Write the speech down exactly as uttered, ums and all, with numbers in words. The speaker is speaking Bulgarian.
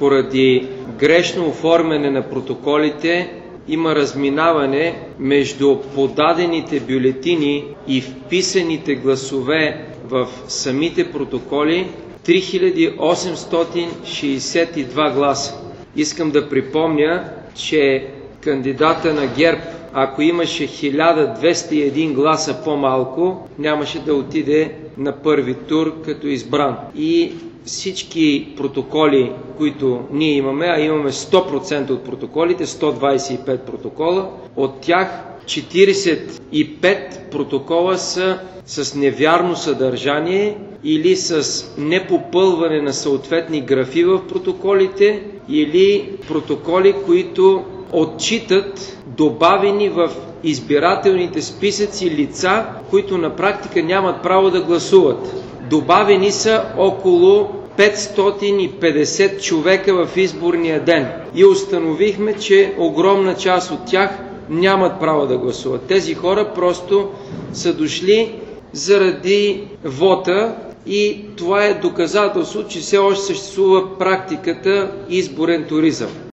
поради грешно оформяне на протоколите има разминаване между подадените бюлетини и вписаните гласове в самите протоколи три хиляди осемстотин шейсет и два гласа. Искам да припомня, че кандидата на ГЕРБ, ако имаше хиляда двеста и един гласа по-малко, нямаше да отиде на първи тур като избран. И всички протоколи, които ние имаме, а имаме сто процента от протоколите, сто двадесет и пет протокола, от тях четиридесет и пет протокола са с невярно съдържание или с непопълване на съответни графи в протоколите, или протоколи, които отчитат добавени в избирателните списъци лица, които на практика нямат право да гласуват. Добавени са около петстотин и петдесет човека в изборния ден и установихме, че огромна част от тях нямат право да гласуват. Тези хора просто са дошли заради вота и това е доказателство, че все още съществува практиката изборен туризъм.